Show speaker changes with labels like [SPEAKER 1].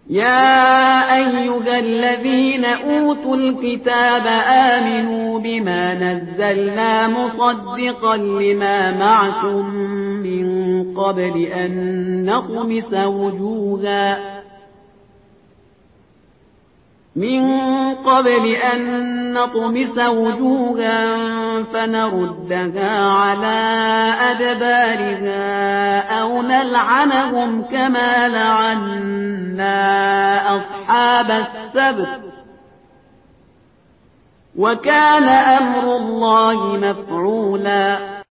[SPEAKER 1] يا أيها الذين أوتوا الكتاب آمنوا بما نزلنا مصدقا لما معكم من قبل أن نطمس وجوها فنردها على أدبارها أو نلعنهم كما لعنا أصحاب السبت وكان أمر الله مفعولا